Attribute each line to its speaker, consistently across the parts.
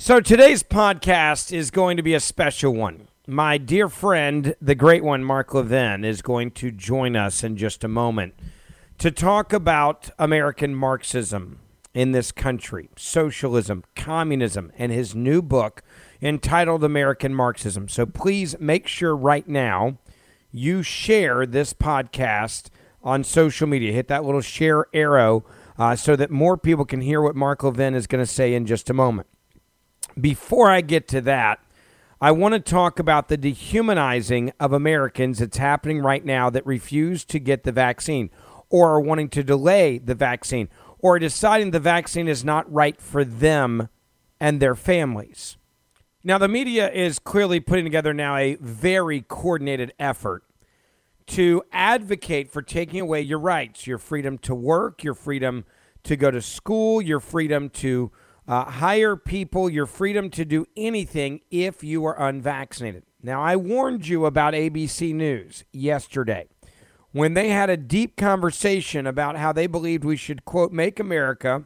Speaker 1: So today's podcast is going to be a special one. My dear friend, the great one, Mark Levin, is going to join us in just a moment to talk about American Marxism in this country, socialism, communism, and his new book entitled American Marxism. So please make sure right now you share this podcast on social media. Hit that little share arrow so that more people can hear what Mark Levin is going to say in just a moment. Before I get to that, I want to talk about the dehumanizing of Americans that's happening right now that refuse to get the vaccine or are wanting to delay the vaccine or deciding the vaccine is not right for them and their families. Now, the media is clearly putting together now a very coordinated effort to advocate for taking away your rights, your freedom to work, your freedom to go to school, your freedom to hire people, your freedom to do anything if you are unvaccinated. Now, I warned you about ABC News yesterday when they had a deep conversation about how they believed we should, quote, make America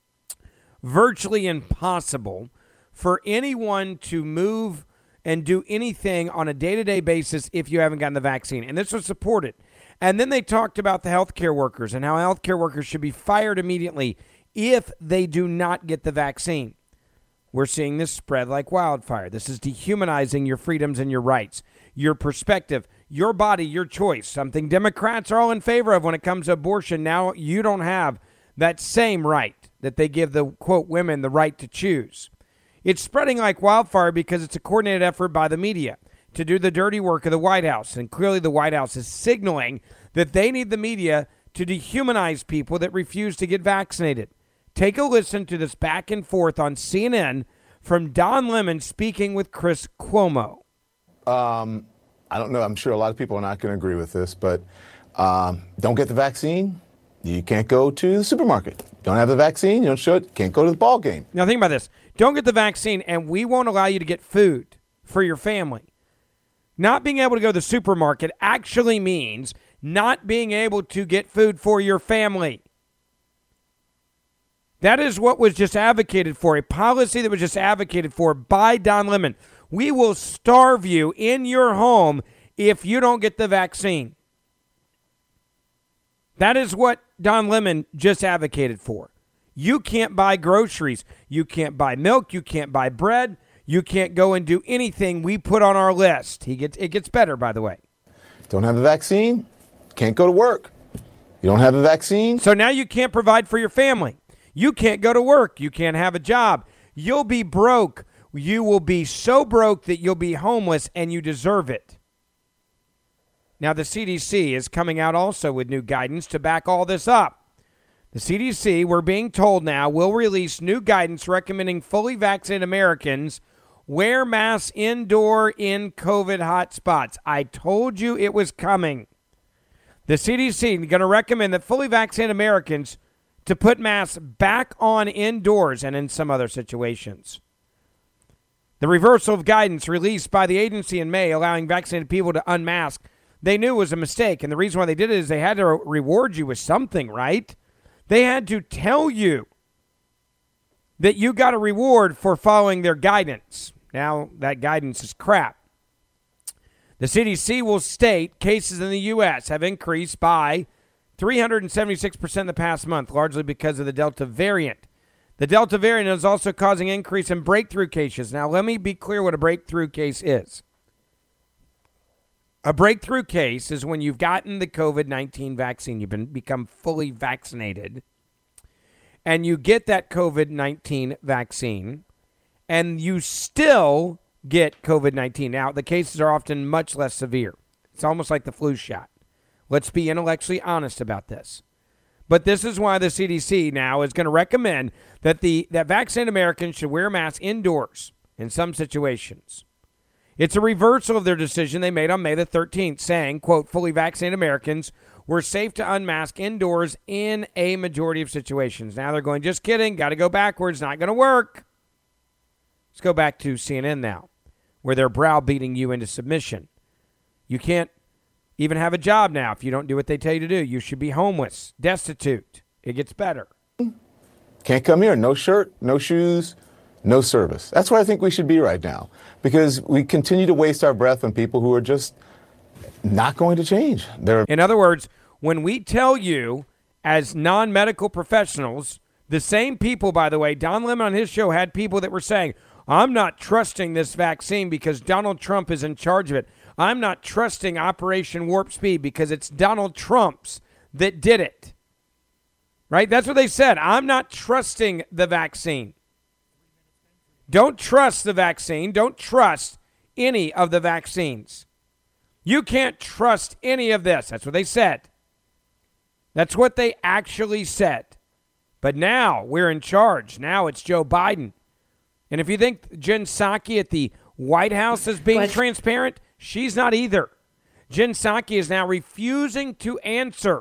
Speaker 1: virtually impossible for anyone to move and do anything on a day-to-day basis if you haven't gotten the vaccine. And this was supported. And then they talked about the healthcare workers and how healthcare workers should be fired immediately if they do not get the vaccine. We're seeing this spread like wildfire. This is dehumanizing your freedoms and your rights, your perspective, your body, your choice, something Democrats are all in favor of when it comes to abortion. Now you don't have that same right that they give the, quote, women the right to choose. It's spreading like wildfire because it's a coordinated effort by the media to do the dirty work of the White House. And clearly the White House is signaling that they need the media to dehumanize people that refuse to get vaccinated. Take a listen to this back and forth on CNN from Don Lemon speaking with Chris Cuomo.
Speaker 2: I don't know. I'm sure a lot of people are not going to agree with this, but don't get the vaccine, you can't go to the supermarket. Don't have the vaccine, you don't show it, can't go to the ball game.
Speaker 1: Now think about this. Don't get the vaccine, and we won't allow you to get food for your family. Not being able to go to the supermarket actually means not being able to get food for your family. That is what was just advocated for, a policy that was just advocated for by Don Lemon. We will starve you in your home if you don't get the vaccine. That is what Don Lemon just advocated for. You can't buy groceries. You can't buy milk. You can't buy bread. You can't go and do anything we put on our list. It gets better, by the way.
Speaker 2: Don't have the vaccine, can't go to work. You don't have the vaccine.
Speaker 1: So now you can't provide for your family. You can't go to work. You can't have a job. You'll be broke. You will be so broke that you'll be homeless, and you deserve it. Now, the CDC is coming out also with new guidance to back all this up. The CDC, we're being told now, will release new guidance recommending fully vaccinated Americans wear masks indoor in COVID hotspots. I told you it was coming. The CDC is going to recommend that fully vaccinated Americans to put masks back on indoors and in some other situations. The reversal of guidance released by the agency in May allowing vaccinated people to unmask, they knew was a mistake. And the reason why they did it is they had to reward you with something, right? They had to tell you that you got a reward for following their guidance. Now, that guidance is crap. The CDC will state cases in the U.S. have increased by 376% in the past month, largely because of the Delta variant. The Delta variant is also causing increase in breakthrough cases. Now, let me be clear what a breakthrough case is. A breakthrough case is when you've gotten the COVID-19 vaccine, you've become fully vaccinated, and you get that COVID-19 vaccine, and you still get COVID-19. Now, the cases are often much less severe. It's almost like the flu shot. Let's be intellectually honest about this. But this is why the CDC now is going to recommend that that vaccinated Americans should wear masks indoors in some situations. It's a reversal of their decision they made on May the 13th, saying, quote, fully vaccinated Americans were safe to unmask indoors in a majority of situations. Now they're going, just kidding, got to go backwards, not going to work. Let's go back to CNN now, where they're browbeating you into submission. You can't even have a job now if you don't do what they tell you to do. You should be homeless, destitute. It gets better.
Speaker 2: Can't come here. No shirt, no shoes, no service. That's where I think we should be right now, because we continue to waste our breath on people who are just not going to change.
Speaker 1: In other words, when we tell you as non-medical professionals, the same people, by the way, Don Lemon on his show had people that were saying, I'm not trusting this vaccine because Donald Trump is in charge of it. I'm not trusting Operation Warp Speed because it's Donald Trump's that did it. Right? That's what they said. I'm not trusting the vaccine. Don't trust the vaccine. Don't trust any of the vaccines. You can't trust any of this. That's what they said. That's what they actually said. But now we're in charge. Now it's Joe Biden. And if you think Jen Psaki at the White House is being transparent, she's not either. Jen Psaki is now refusing to answer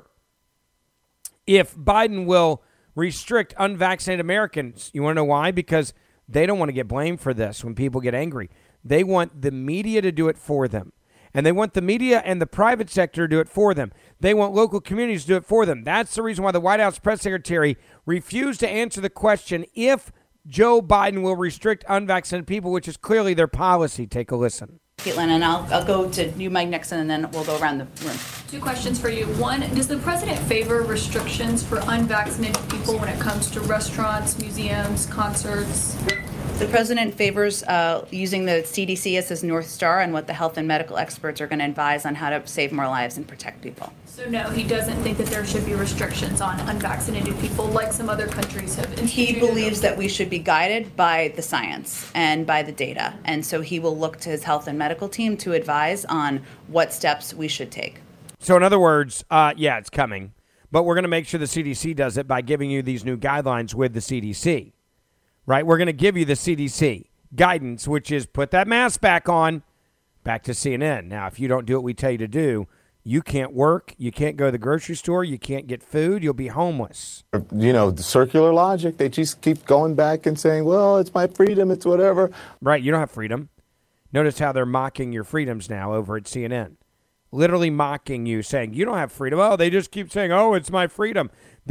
Speaker 1: if Biden will restrict unvaccinated Americans. You want to know why? Because they don't want to get blamed for this when people get angry. They want the media to do it for them. And they want the media and the private sector to do it for them. They want local communities to do it for them. That's the reason why the White House press secretary refused to answer the question if Joe Biden will restrict unvaccinated people, which is clearly their policy. Take a listen.
Speaker 3: Caitlin, and I'll go to you, Mike Nixon, and then we'll go around the room.
Speaker 4: Two questions for you. One, does the president favor restrictions for unvaccinated people when it comes to restaurants, museums, concerts?
Speaker 3: The president favors using the CDC as his North Star and what the health and medical experts are going to advise on how to save more lives and protect people.
Speaker 4: So no, he doesn't think that there should be restrictions on unvaccinated people like some other countries have instituted.
Speaker 3: He believes that we should be guided by the science and by the data. And so he will look to his health and medical team to advise on what steps we should take.
Speaker 1: So in other words, yeah, it's coming. But we're going to make sure the CDC does it by giving you these new guidelines with the CDC. Right? We're going to give you the CDC guidance, which is put that mask back on, back to CNN. Now, if you don't do what we tell you to do, you can't work, you can't go to the grocery store, you can't get food, you'll be homeless.
Speaker 2: You know, the circular logic, they just keep going back and saying, well, it's my freedom, it's whatever.
Speaker 1: Right, you don't have freedom. Notice how they're mocking your freedoms now over at CNN. Literally mocking you, saying, you don't have freedom. Oh, they just keep saying, oh, it's my freedom.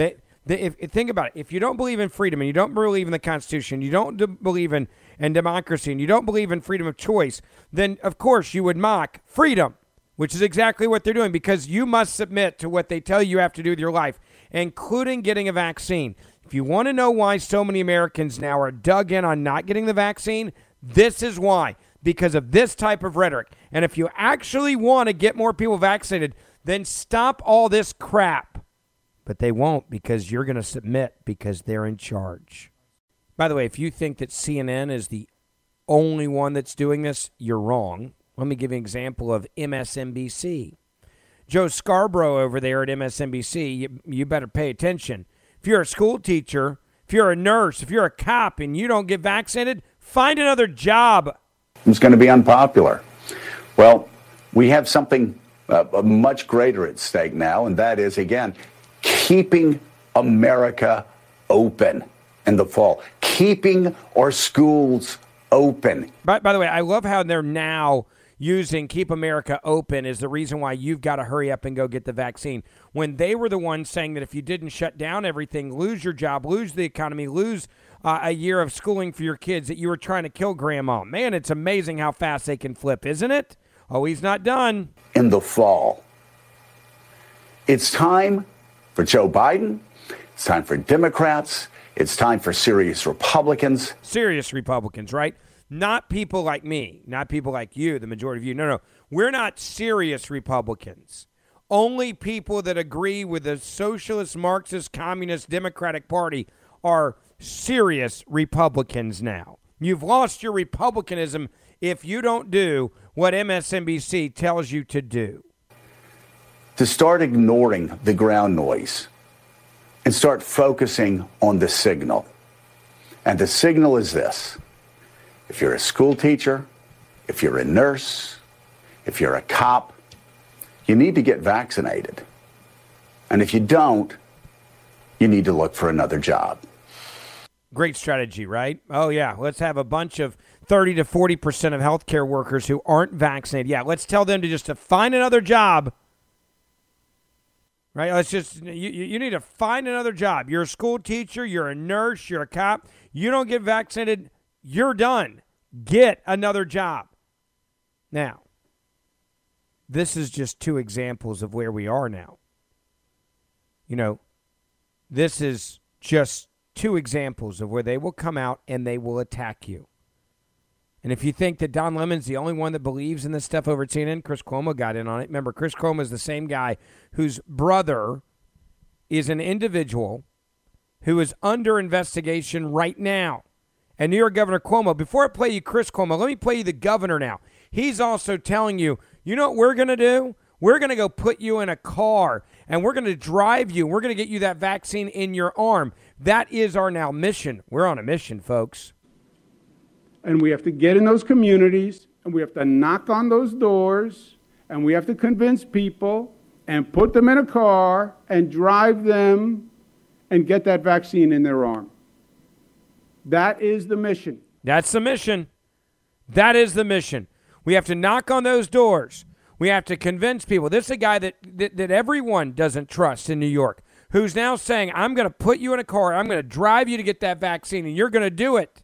Speaker 1: Think about it. If you don't believe in freedom and you don't believe in the Constitution, you don't believe in democracy, and you don't believe in freedom of choice, then, of course, you would mock freedom, which is exactly what they're doing, because you must submit to what they tell you have to do with your life, including getting a vaccine. If you want to know why so many Americans now are dug in on not getting the vaccine, this is why, because of this type of rhetoric. And if you actually want to get more people vaccinated, then stop all this crap. But they won't, because you're going to submit because they're in charge. By the way, if you think that CNN is the only one that's doing this, you're wrong. Let me give you an example of MSNBC. Joe Scarborough over there at MSNBC, you better pay attention. If you're a school teacher, if you're a nurse, if you're a cop and you don't get vaccinated, find another job.
Speaker 5: It's going to be unpopular. Well, we have something much greater at stake now, and that is, again, keeping America open in the fall, keeping our schools open.
Speaker 1: By the way, I love how they're now using Keep America Open as the reason why you've got to hurry up and go get the vaccine, when they were the ones saying that if you didn't shut down everything, lose your job, lose the economy, lose a year of schooling for your kids, that you were trying to kill grandma. Man, it's amazing how fast they can flip, isn't it? Oh, he's not done.
Speaker 5: In the fall. It's time for Joe Biden. It's time for Democrats. It's time for serious Republicans.
Speaker 1: Serious Republicans, right? Not people like me, not people like you, the majority of you. No. We're not serious Republicans. Only people that agree with the Socialist, Marxist, Communist, Democratic Party are serious Republicans now. You've lost your Republicanism if you don't do what MSNBC tells you to do.
Speaker 5: To start ignoring the ground noise and start focusing on the signal. And the signal is this. If you're a school teacher, if you're a nurse, if you're a cop, you need to get vaccinated. And if you don't, you need to look for another job.
Speaker 1: Great strategy, right? Oh, yeah. Let's have a bunch of 30 to 40% of healthcare workers who aren't vaccinated. Yeah, let's tell them to find another job. Right? You need to find another job. You're a school teacher, you're a nurse, you're a cop. You don't get vaccinated, You're done. Get another job. Now, this is just two examples of where we are now. You know, this is just two examples of where they will come out and they will attack you. And if you think that Don Lemon's the only one that believes in this stuff over at CNN, Chris Cuomo got in on it. Remember, Chris Cuomo is the same guy whose brother is an individual who is under investigation right now. And New York Governor Cuomo, before I play you Chris Cuomo, let me play you the governor now. He's also telling you, you know what we're going to do? We're going to go put you in a car, and we're going to drive you. We're going to get you that vaccine in your arm. That is our now mission. We're on a mission, folks.
Speaker 6: And we have to get in those communities, and we have to knock on those doors, and we have to convince people and put them in a car and drive them and get that vaccine in their arm. That is the mission.
Speaker 1: That's the mission. That is the mission. We have to knock on those doors. We have to convince people. This is a guy that everyone doesn't trust in New York, who's now saying, I'm going to put you in a car, I'm going to drive you to get that vaccine, and you're going to do it.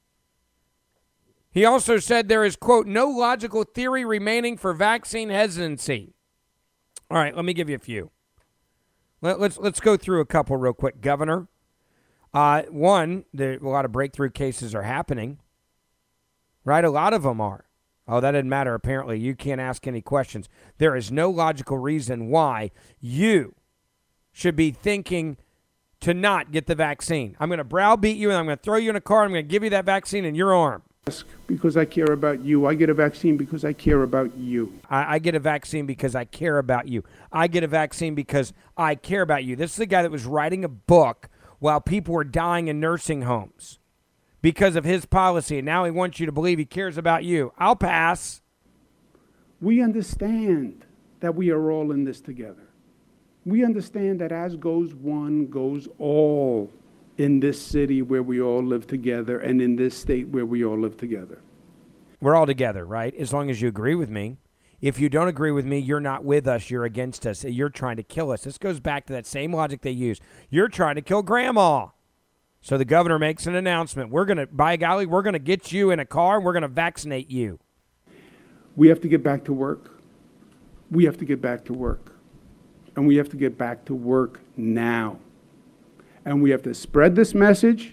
Speaker 1: He also said there is, quote, no logical theory remaining for vaccine hesitancy. All right, let me give you a few. Let's go through a couple real quick. Governor, one, a lot of breakthrough cases are happening, right? A lot of them are. Oh, that didn't matter, apparently. You can't ask any questions. There is no logical reason why you should be thinking to not get the vaccine. I'm going to browbeat you, and I'm going to throw you in a car, and I'm going to give you that vaccine in your arm.
Speaker 6: Because I care about you. I get a vaccine because I care about you.
Speaker 1: I get a vaccine because I care about you. I get a vaccine because I care about you. This is a guy that was writing a book while people were dying in nursing homes because of his policy, and now he wants you to believe he cares about you. I'll pass.
Speaker 6: We understand that we are all in this together. We understand that as goes one, goes all in this city where we all live together and in this state where we all live together.
Speaker 1: We're all together, right? As long as you agree with me. If you don't agree with me, you're not with us. You're against us. You're trying to kill us. This goes back to that same logic they use. You're trying to kill grandma. So the governor makes an announcement. By golly, we're going to get you in a car and we're going to vaccinate you.
Speaker 6: We have to get back to work. We have to get back to work. And we have to get back to work now. And we have to spread this message,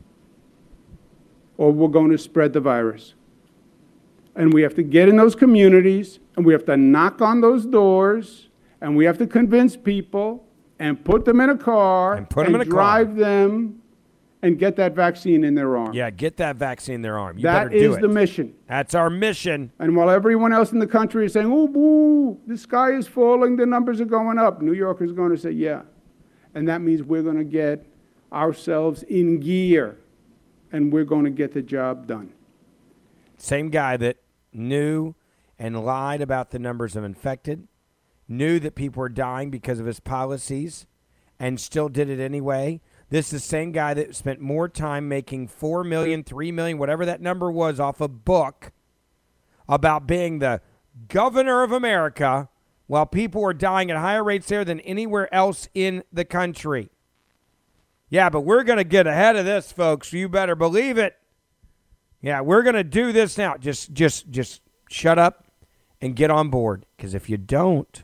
Speaker 6: or we're going to spread the virus. And we have to get in those communities, and we have to knock on those doors, and we have to convince people and put them in a car and drive them and get that vaccine in their arm.
Speaker 1: Yeah, get that vaccine in their arm. You
Speaker 6: that
Speaker 1: better do
Speaker 6: is
Speaker 1: it.
Speaker 6: the mission.
Speaker 1: That's our mission.
Speaker 6: And while everyone else in the country is saying, oh, boo, the sky is falling, the numbers are going up, New York is going to say, yeah. And that means we're going to get ourselves in gear, and we're going to get the job done.
Speaker 1: Same guy that knew and lied about the numbers of infected, knew that people were dying because of his policies, and still did it anyway. This is the same guy that spent more time making $4 million, $3 million, whatever that number was, off a book about being the governor of America while people were dying at higher rates there than anywhere else in the country. Yeah, but we're going to get ahead of this, folks. You better believe it. Yeah, we're going to do this now. Just shut up and get on board. Because if you don't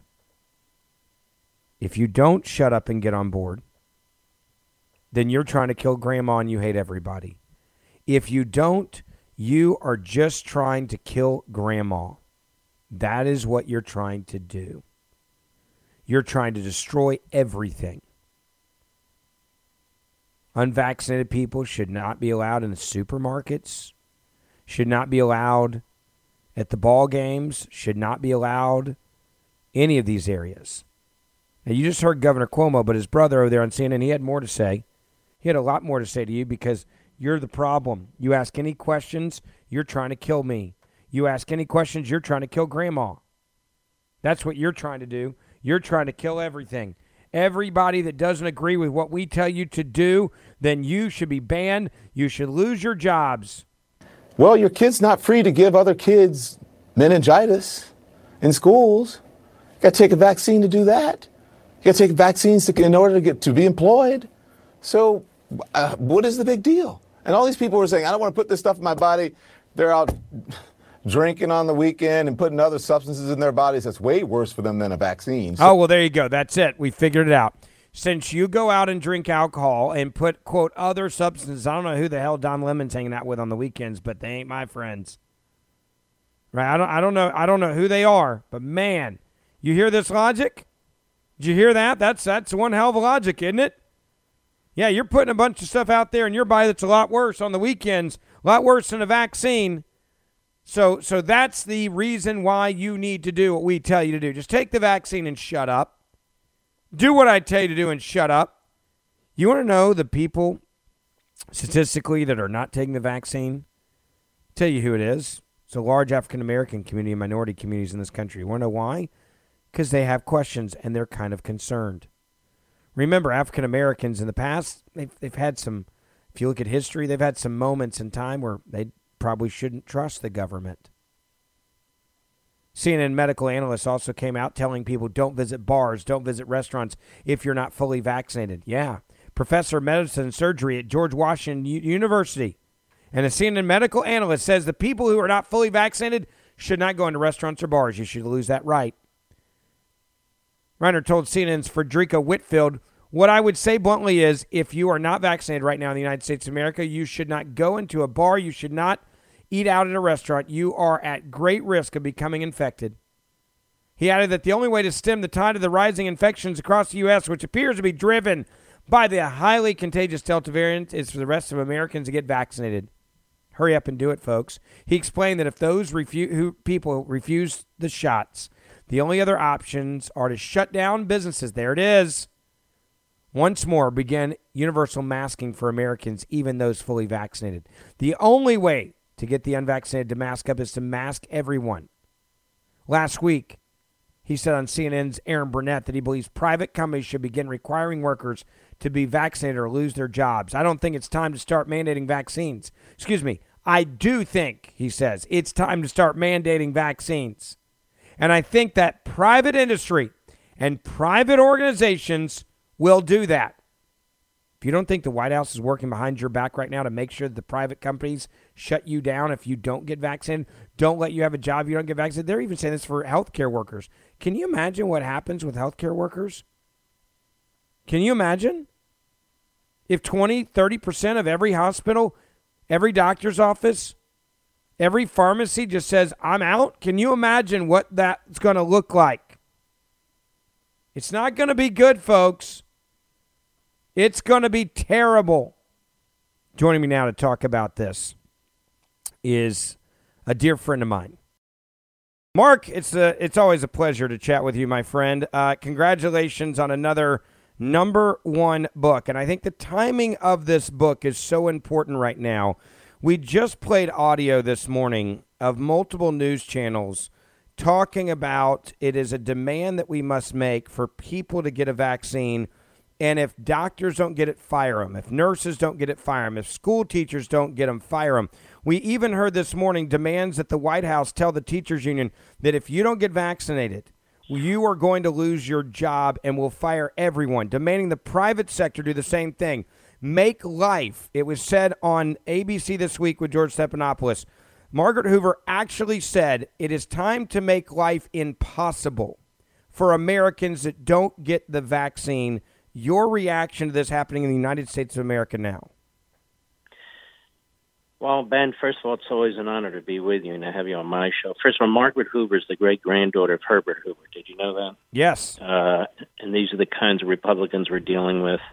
Speaker 1: shut up and get on board, then you're trying to kill grandma and you hate everybody. If you don't, you are just trying to kill grandma. That is what you're trying to do. You're trying to destroy everything. Unvaccinated people should not be allowed in the supermarkets, should not be allowed at the ball games, should not be allowed any of these areas. Now, you just heard Governor Cuomo, but his brother over there on CNN, he had more to say. He had a lot more to say to you because you're the problem. You ask any questions, you're trying to kill me. You ask any questions, you're trying to kill grandma. That's what you're trying to do. You're trying to kill everything. Everybody that doesn't agree with what we tell you to do, then you should be banned. You should lose your jobs.
Speaker 2: Well, your kid's not free to give other kids meningitis in schools. You got to take a vaccine to do that. You got to take vaccines in order to be employed. So what is the big deal? And all these people were saying, I don't want to put this stuff in my body. They're out drinking on the weekend and putting other substances in their bodies. That's way worse for them than a vaccine.
Speaker 1: Oh, well, there you go. That's it. We figured it out. Since you go out and drink alcohol and put, quote, other substances, I don't know who the hell Don Lemon's hanging out with on the weekends, but they ain't my friends. Right? I don't know who they are, but man, you hear this logic? Did you hear that? That's one hell of a logic, isn't it? Yeah, you're putting a bunch of stuff out there in your body that's a lot worse on the weekends, a lot worse than a vaccine. So that's the reason why you need to do what we tell you to do. Just take the vaccine and shut up. Do what I tell you to do and shut up. You want to know the people statistically that are not taking the vaccine? I'll tell you who it is. It's a large African-American community and minority communities in this country. You want to know why? Because they have questions and they're kind of concerned. Remember, African-Americans in the past, they've had some, if you look at history, they've had some moments in time where they probably shouldn't trust the government. CNN medical analysts also came out telling people don't visit bars, don't visit restaurants if you're not fully vaccinated. Yeah. Professor of medicine and surgery at George Washington University and a CNN medical analyst says the people who are not fully vaccinated should not go into restaurants or bars. You should lose that right. Reiner told CNN's Frederica Whitfield, what I would say bluntly is if you are not vaccinated right now in the United States of America, you should not go into a bar. You should not eat out at a restaurant. You are at great risk of becoming infected. He added that the only way to stem the tide of the rising infections across the U.S., which appears to be driven by the highly contagious Delta variant, is for the rest of Americans to get vaccinated. Hurry up and do it, folks. He explained that if those people refuse the shots, the only other options are to shut down businesses. There it is. Once more, begin universal masking for Americans, even those fully vaccinated. The only way to get the unvaccinated to mask up is to mask everyone. Last week, he said on CNN's Aaron Burnett that he believes private companies should begin requiring workers to be vaccinated or lose their jobs. I don't think it's time to start mandating vaccines. Excuse me. I do think, he says, it's time to start mandating vaccines. And I think that private industry and private organizations will do that. If you don't think the White House is working behind your back right now to make sure that the private companies shut you down if you don't get vaccinated, don't let you have a job if you don't get vaccinated, they're even saying this for healthcare workers. Can you imagine what happens with healthcare workers? Can you imagine? If 20, 30% of every hospital, every doctor's office, every pharmacy just says, I'm out, can you imagine what that's going to look like? It's not going to be good, folks. It's going to be terrible. Joining me now to talk about this is a dear friend of mine. Mark, it's always a pleasure to chat with you, my friend. Congratulations on another #1 book. And I think the timing of this book is so important right now. We just played audio this morning of multiple news channels talking about it is a demand that we must make for people to get a vaccine. And if doctors don't get it, fire them. If nurses don't get it, fire them. If school teachers don't get them, fire them. We even heard this morning demands that the White House tell the teachers union that if you don't get vaccinated, you are going to lose your job and will fire everyone, demanding the private sector do the same thing. Make life. It was said on ABC This Week with George Stephanopoulos. Margaret Hoover actually said it is time to make life impossible for Americans that don't get the vaccine. Your reaction to this happening in the United States of America now?
Speaker 7: Well, Ben, first of all, it's always an honor to be with you and to have you on my show. First of all, Margaret Hoover is the great-granddaughter of Herbert Hoover. Did you know that?
Speaker 1: Yes.
Speaker 7: And these are the kinds of Republicans we're dealing with.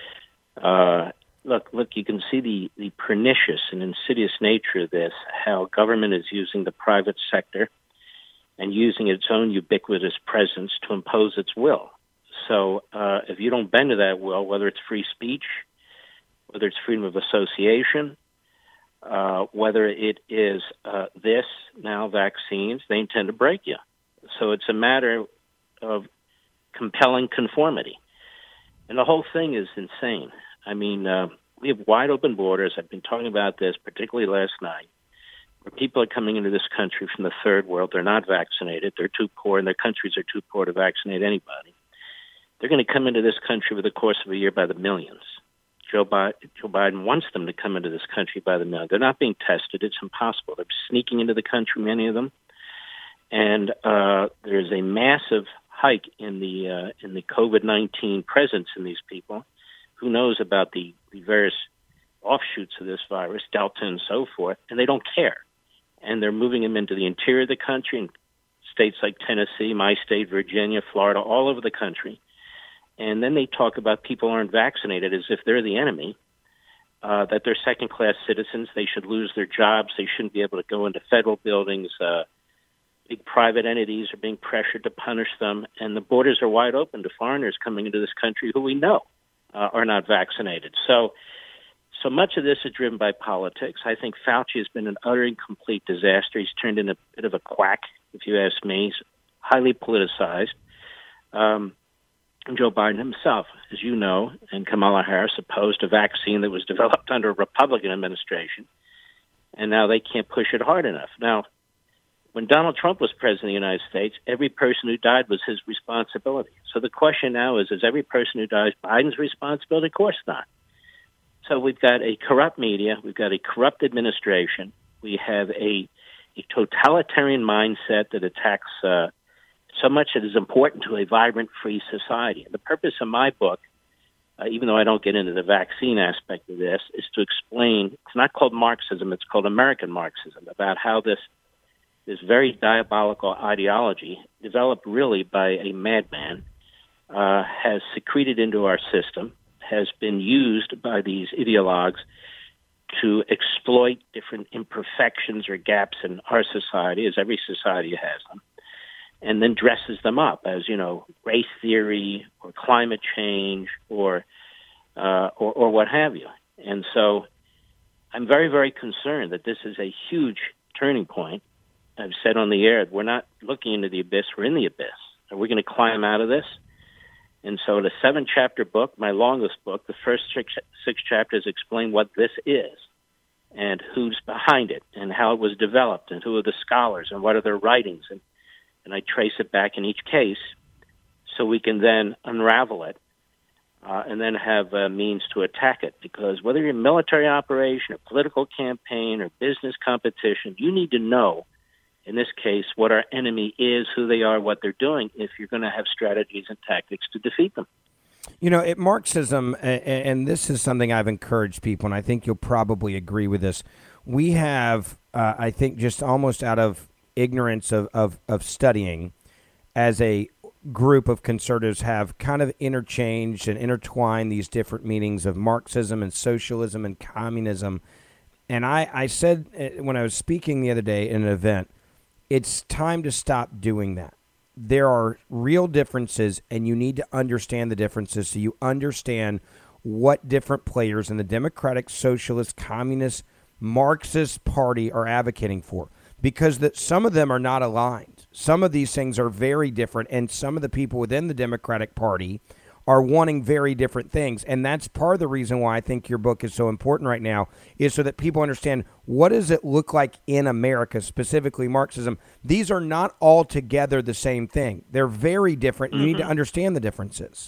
Speaker 7: Look, you can see the pernicious and insidious nature of this, how government is using the private sector and using its own ubiquitous presence to impose its will. So if you don't bend to that will, whether it's free speech, whether it's freedom of association, whether it is this, now vaccines, they intend to break you. So it's a matter of compelling conformity. And the whole thing is insane. I mean, we have wide open borders. I've been talking about this, particularly last night, where people are coming into this country from the third world. They're not vaccinated. They're too poor, and their countries are too poor to vaccinate anybody. They're going to come into this country over the course of a year by the millions. Joe Biden wants them to come into this country by the mail. They're not being tested. It's impossible. They're sneaking into the country, many of them. And there's a massive hike in the COVID-19 presence in these people. Who knows about the various offshoots of this virus, Delta and so forth, and they don't care. And they're moving them into the interior of the country, in states like Tennessee, my state, Virginia, Florida, all over the country. And then they talk about people aren't vaccinated as if they're the enemy, that they're second-class citizens, they should lose their jobs, they shouldn't be able to go into federal buildings, big private entities are being pressured to punish them, and the borders are wide open to foreigners coming into this country who we know are not vaccinated. So much of this is driven by politics. I think Fauci has been an utter and complete disaster. He's turned into a bit of a quack, if you ask me. He's highly politicized. Joe Biden himself, as you know, and Kamala Harris opposed a vaccine that was developed under a Republican administration, and now they can't push it hard enough. Now, when Donald Trump was president of the United States, every person who died was his responsibility. So the question now is every person who dies Biden's responsibility? Of course not. So we've got a corrupt media, we've got a corrupt administration, we have a totalitarian mindset that attacks so much that is important to a vibrant, free society. And the purpose of my book, even though I don't get into the vaccine aspect of this, is to explain, it's not called Marxism, it's called American Marxism, about how this very diabolical ideology, developed really by a madman, has secreted into our system, has been used by these ideologues to exploit different imperfections or gaps in our society, as every society has them, and then dresses them up as, race theory or climate change or what have you. And so I'm very, very concerned that this is a huge turning point. I've said on the air, we're not looking into the abyss, we're in the abyss. Are we going to climb out of this? And so in a 7-chapter book, my longest book, the first six chapters explain what this is and who's behind it and how it was developed and who are the scholars and what are their writings. And I trace it back in each case so we can then unravel it and then have a means to attack it. Because whether you're a military operation, a political campaign, or business competition, you need to know, in this case, what our enemy is, who they are, what they're doing, if you're going to have strategies and tactics to defeat them.
Speaker 1: Marxism, and this is something I've encouraged people, and I think you'll probably agree with this. We have, I think, just almost out of ignorance of studying, as a group of conservatives have kind of interchanged and intertwined these different meanings of Marxism and socialism and communism. And I said when I was speaking the other day in an event, it's time to stop doing that. There are real differences, and you need to understand the differences so you understand what different players in the Democratic, Socialist, Communist, Marxist Party are advocating for, because some of them are not aligned. Some of these things are very different, and some of the people within the Democratic Party are wanting very different things. And that's part of the reason why I think your book is so important right now, is so that people understand, what does it look like in America, specifically Marxism. These are not altogether the same thing. They're very different. Mm-hmm. You need to understand the differences.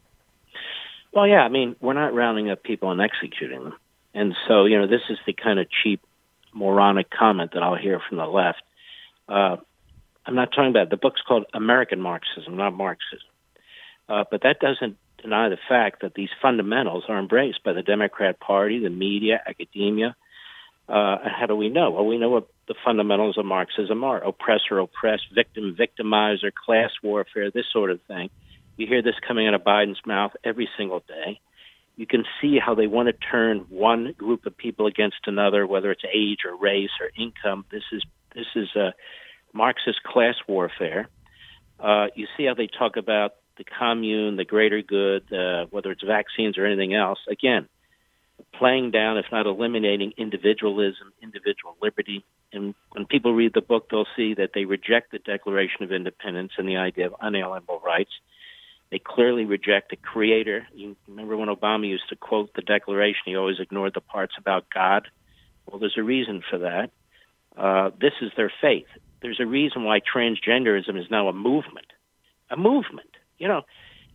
Speaker 7: Well, yeah, we're not rounding up people and executing them. And so, this is the kind of cheap, moronic comment that I'll hear from the left. I'm not talking about, the book's called American Marxism, not Marxism. But that doesn't deny the fact that these fundamentals are embraced by the Democrat Party, the media, academia. How do we know? Well, we know what the fundamentals of Marxism are: oppressor, oppressed, victim, victimizer, class warfare, this sort of thing. You hear this coming out of Biden's mouth every single day. You can see how they want to turn one group of people against another, whether it's age or race or income. This is Marxist class warfare. You see how they talk about the commune, the greater good, whether it's vaccines or anything else. Again, playing down, if not eliminating, individualism, individual liberty. And when people read the book, they'll see that they reject the Declaration of Independence and the idea of unalienable rights. They clearly reject the creator. You remember when Obama used to quote the Declaration, he always ignored the parts about God. Well, there's a reason for that. This is their faith. There's a reason why transgenderism is now a movement. A movement.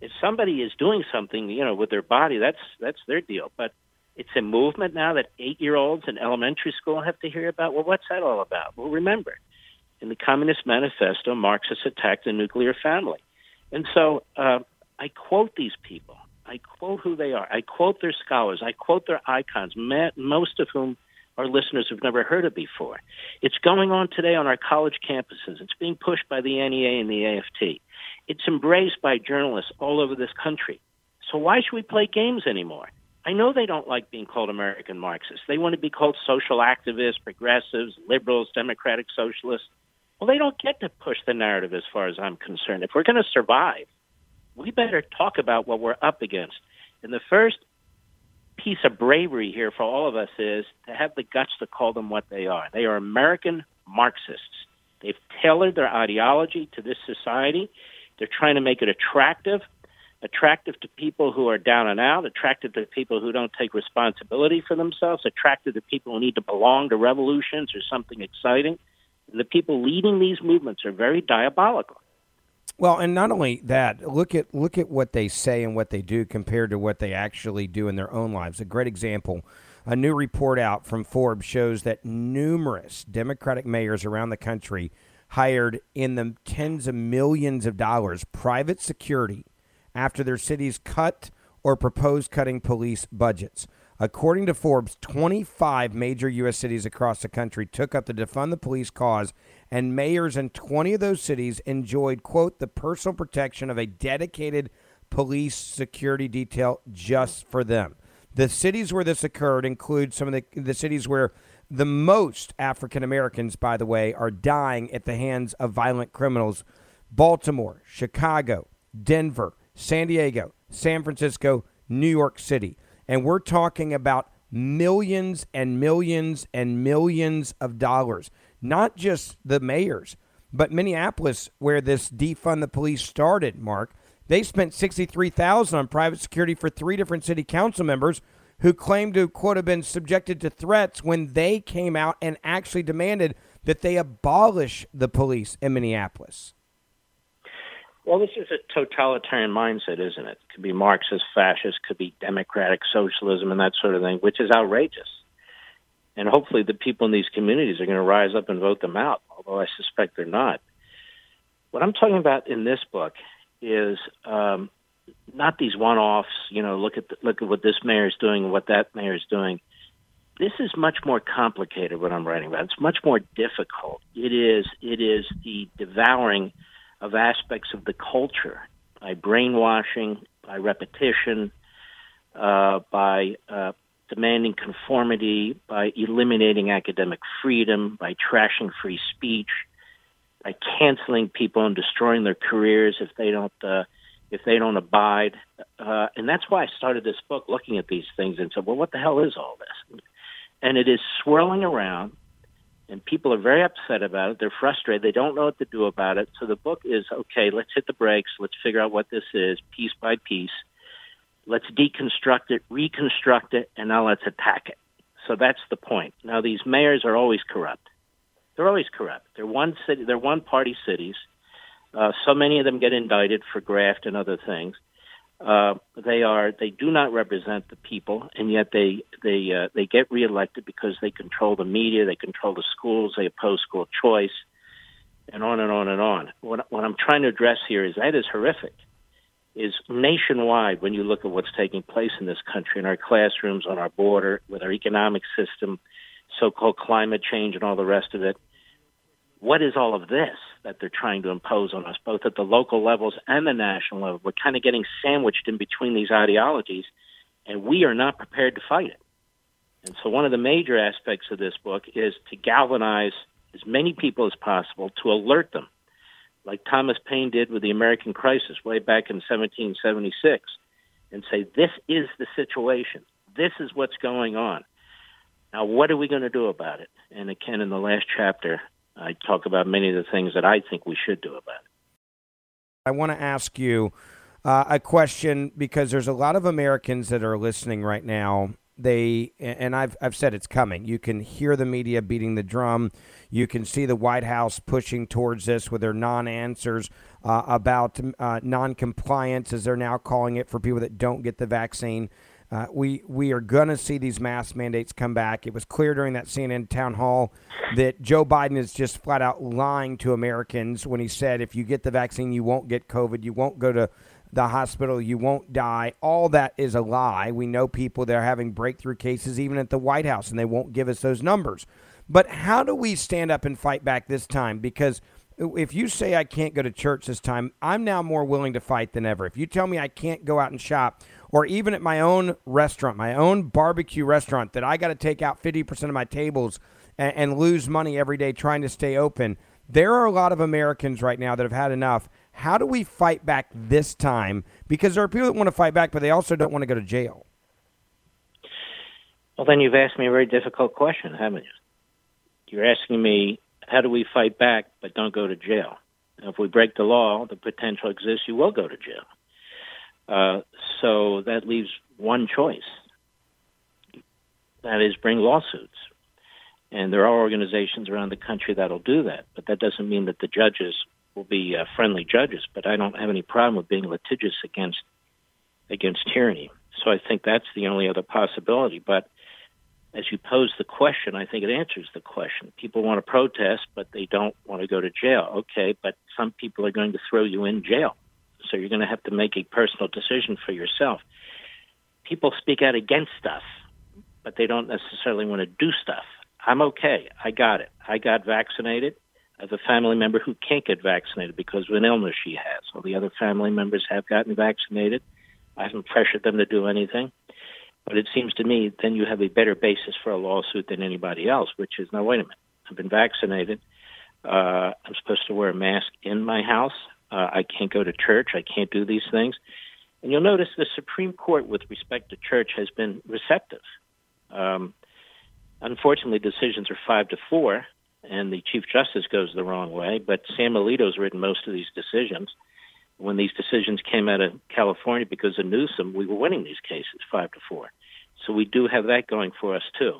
Speaker 7: If somebody is doing something, with their body, that's their deal. But it's a movement now that 8-year-olds in elementary school have to hear about. Well, what's that all about? Well, remember, in the Communist Manifesto, Marxists attacked the nuclear family. And so I quote these people. I quote who they are. I quote their scholars. I quote their icons, most of whom our listeners have never heard of before. It's going on today on our college campuses. It's being pushed by the NEA and the AFT. It's embraced by journalists all over this country. So why should we play games anymore? I know they don't like being called American Marxists. They want to be called social activists, progressives, liberals, democratic socialists. Well, they don't get to push the narrative as far as I'm concerned. If we're going to survive, we better talk about what we're up against. And the first piece of bravery here for all of us is to have the guts to call them what they are. They are American Marxists. They've tailored their ideology to this society. They're trying to make it attractive to people who are down and out, attractive to people who don't take responsibility for themselves, attractive to people who need to belong to revolutions or something exciting. And the people leading these movements are very diabolical.
Speaker 1: Well, and not only that, look at what they say and what they do compared to what they actually do in their own lives. A great example, a new report out from Forbes shows that numerous Democratic mayors around the country hired in the tens of millions of dollars private security after their cities cut or proposed cutting police budgets. According to Forbes, 25 major U.S. cities across the country took up the defund the police cause, and mayors in 20 of those cities enjoyed, quote, the personal protection of a dedicated police security detail just for them. The cities where this occurred include some of the cities where the most African Americans, by the way, are dying at the hands of violent criminals: Baltimore, Chicago, Denver, San Diego, San Francisco, New York City. And we're talking about millions and millions and millions of dollars. Not just the mayors, but Minneapolis, where this defund the police started, Mark, they spent $63,000 on private security for 3 different city council members who claimed to, quote, have been subjected to threats when they came out and actually demanded that they abolish the police in Minneapolis.
Speaker 7: Well, this is a totalitarian mindset, isn't it? It could be Marxist, fascist, could be democratic socialism and that sort of thing, which is outrageous. And hopefully the people in these communities are going to rise up and vote them out, although I suspect they're not. What I'm talking about in this book is not these one-offs, look at what this mayor is doing and what that mayor is doing. This is much more complicated, what I'm writing about. It's much more difficult. It is the devouring of aspects of the culture by brainwashing, by repetition, by demanding conformity, by eliminating academic freedom, by trashing free speech, by canceling people and destroying their careers if they don't abide. And that's why I started this book looking at these things and said, well, what the hell is all this? And it is swirling around, and people are very upset about it. They're frustrated. They don't know what to do about it. So the book is, okay, let's hit the brakes. Let's figure out what this is piece by piece. Let's deconstruct it, reconstruct it, and now let's attack it. So that's the point. Now, these mayors are always corrupt. They're always corrupt. They're one-party cities. So many of them get indicted for graft and other things. They do not represent the people, and yet they get reelected because they control the media, they control the schools, they oppose school choice, and on and on and on. What I'm trying to address here is that is horrific. Is nationwide, when you look at what's taking place in this country, in our classrooms, on our border, with our economic system, so-called climate change and all the rest of it, what is all of this that they're trying to impose on us, both at the local levels and the national level? We're kind of getting sandwiched in between these ideologies, and we are not prepared to fight it. And so one of the major aspects of this book is to galvanize as many people as possible, to alert them, like Thomas Paine did with the American Crisis way back in 1776, and say, this is the situation. This is what's going on. Now, what are we going to do about it? And again, in the last chapter, I talk about many of the things that I think we should do about it.
Speaker 1: I want to ask you a question, because there's a lot of Americans that are listening right now and I've said it's coming. You can hear the media beating the drum. You can see the White House pushing towards this with their non-answers about non-compliance, as they're now calling it, for people that don't get the vaccine. We are going to see these mask mandates come back. It was clear during that CNN town hall that Joe Biden is just flat out lying to Americans when he said, if you get the vaccine, you won't get COVID, you won't go to the hospital, you won't die. All that is a lie. We know people that are having breakthrough cases even at the White House, and they won't give us those numbers. But how do we stand up and fight back this time? Because if you say I can't go to church this time, I'm now more willing to fight than ever. If you tell me I can't go out and shop, or even at my own restaurant, my own barbecue restaurant, that I got to take out 50% of my tables and lose money every day trying to stay open, there are a lot of Americans right now that have had enough. How do we fight back this time? Because there are people that want to fight back, but they also don't want to go to jail.
Speaker 7: Well, then you've asked me a very difficult question, haven't you? You're asking me, how do we fight back but don't go to jail? And if we break the law, the potential exists you will go to jail. So that leaves one choice. That is, bring lawsuits. And there are organizations around the country that'll do that. But that doesn't mean that the judges will be friendly judges. But I don't have any problem with being litigious against tyranny. So I think that's the only other possibility. But as you pose the question, I think it answers the question. People want to protest, but they don't want to go to jail. Okay, but some people are going to throw you in jail. So you're going to have to make a personal decision for yourself. People speak out against stuff, but they don't necessarily want to do stuff. I'm okay. I got it. I got vaccinated. I have a family member who can't get vaccinated because of an illness she has. All the other family members have gotten vaccinated. I haven't pressured them to do anything. But it seems to me then you have a better basis for a lawsuit than anybody else, which is, now, wait a minute. I've been vaccinated. I'm supposed to wear a mask in my house. I can't go to church. I can't do these things. And you'll notice the Supreme Court, with respect to church, has been receptive. Unfortunately, decisions are 5-4, and the Chief Justice goes the wrong way. But Sam Alito's written most of these decisions. When these decisions came out of California because of Newsom, we were winning these cases 5-4. So we do have that going for us too.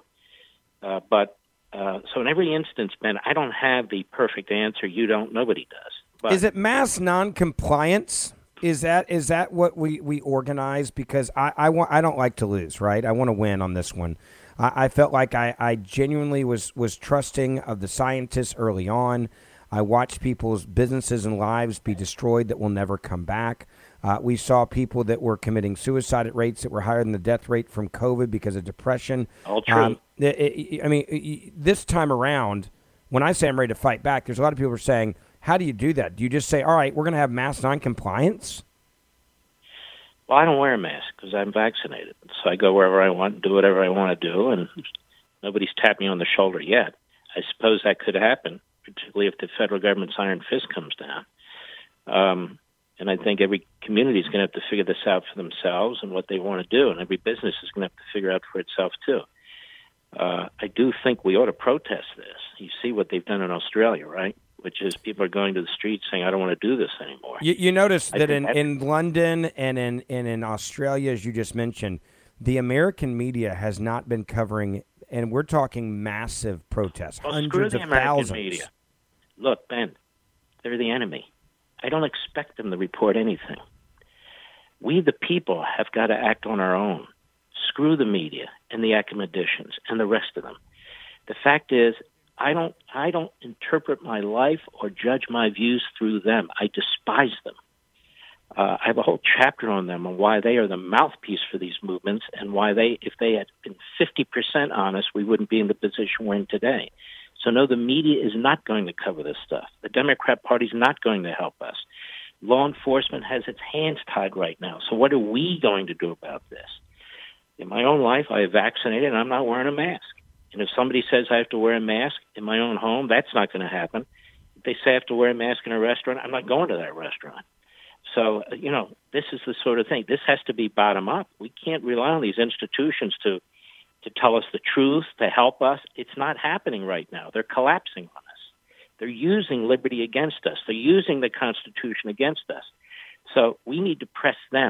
Speaker 7: So in every instance, Ben, I don't have the perfect answer. You don't. Nobody does. But
Speaker 1: is it mass non-compliance? Is that what we organize? Because I don't like to lose, right? I want to win on this one. I felt like I genuinely was trusting of the scientists early on. I watched people's businesses and lives be destroyed that will never come back. We saw people that were committing suicide at rates that were higher than the death rate from COVID because of depression.
Speaker 7: All true.
Speaker 1: This time around, when I say I'm ready to fight back, there's a lot of people who are saying, how do you do that? Do you just say, all right, we're going to have mass noncompliance?
Speaker 7: Well, I don't wear a mask because I'm vaccinated. So I go wherever I want and do whatever I want to do, and nobody's tapped me on the shoulder yet. I suppose that could happen, particularly if the federal government's iron fist comes down. And I think every community is going to have to figure this out for themselves and what they want to do, and every business is going to have to figure out for itself, too. I do think we ought to protest this. You see what they've done in Australia, right? Which is people are going to the streets saying, I don't want to do this anymore.
Speaker 1: You notice that in London and in Australia, as you just mentioned, the American media has not been covering, and we're talking massive protests, hundreds of thousands. Media.
Speaker 7: Look, Ben, they're the enemy. I don't expect them to report anything. We, the people, have got to act on our own. Screw the media and the academicians and the rest of them. The fact is, I don't interpret my life or judge my views through them. I despise them. I have a whole chapter on them, on why they are the mouthpiece for these movements and why if they had been 50% honest, we wouldn't be in the position we're in today. So no, the media is not going to cover this stuff. The Democrat Party is not going to help us. Law enforcement has its hands tied right now. So what are we going to do about this? In my own life, I have vaccinated and I'm not wearing a mask. And if somebody says I have to wear a mask in my own home, that's not going to happen. If they say I have to wear a mask in a restaurant, I'm not going to that restaurant. So, this is the sort of thing. This has to be bottom up. We can't rely on these institutions to tell us the truth, to help us. It's not happening right now. They're collapsing on us. They're using liberty against us. They're using the Constitution against us. So we need to press them.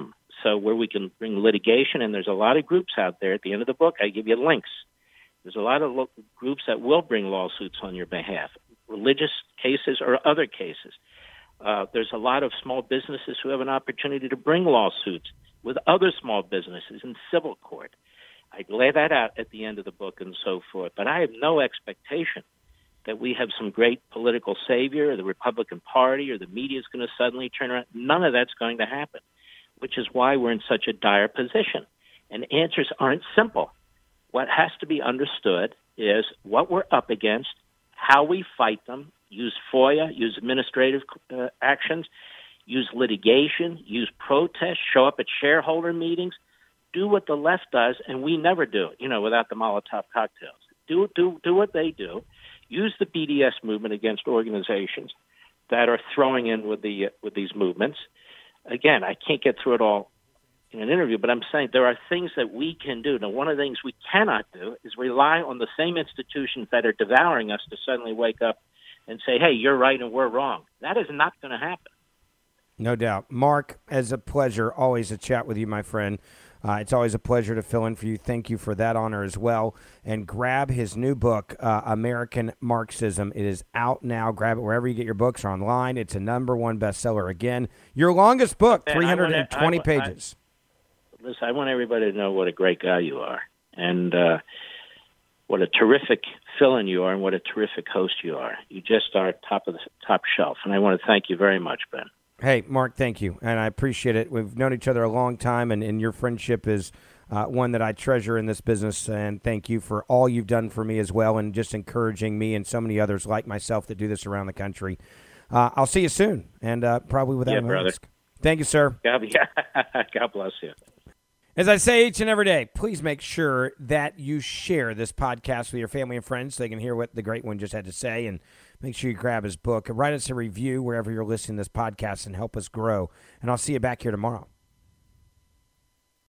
Speaker 7: So where we can bring litigation, and there's a lot of groups out there. At the end of the book, I give you links. There's a lot of groups that will bring lawsuits on your behalf, religious cases or other cases. There's a lot of small businesses who have an opportunity to bring lawsuits with other small businesses in civil court. I lay that out at the end of the book and so forth. But I have no expectation that we have some great political savior, or the Republican Party, or the media is going to suddenly turn around. None of that's going to happen, which is why we're in such a dire position. And answers aren't simple. What has to be understood is what we're up against, how we fight them, use FOIA, use administrative actions, use litigation, use protests, show up at shareholder meetings, do what the left does, and we never do it, without the Molotov cocktails. Do what they do. Use the BDS movement against organizations that are throwing in with these movements. Again, I can't get through it all in an interview, but I'm saying there are things that we can do. Now, one of the things we cannot do is rely on the same institutions that are devouring us to suddenly wake up and say, hey, you're right and we're wrong. That is not going to happen.
Speaker 1: No doubt. Mark, it's a pleasure always to chat with you, my friend. It's always a pleasure to fill in for you. Thank you for that honor as well. And grab his new book, American Marxism. It is out now. Grab it wherever you get your books or online. It's a #1 bestseller again. Your longest book, 320 pages.
Speaker 7: Listen, I want everybody to know what a great guy you are, and what a terrific fill-in you are, and what a terrific host you are. You just are top of the top shelf, and I want to thank you very much, Ben.
Speaker 1: Hey, Mark, thank you, and I appreciate it. We've known each other a long time, and your friendship is one that I treasure in this business, and thank you for all you've done for me as well, and just encouraging me and so many others like myself that do this around the country. I'll see you soon, and probably without a mask. Thank you, sir.
Speaker 7: God bless you.
Speaker 1: As I say each and every day, please make sure that you share this podcast with your family and friends so they can hear what the great one just had to say, and make sure you grab his book. Write us a review wherever you're listening to this podcast and help us grow. And I'll see you back here tomorrow.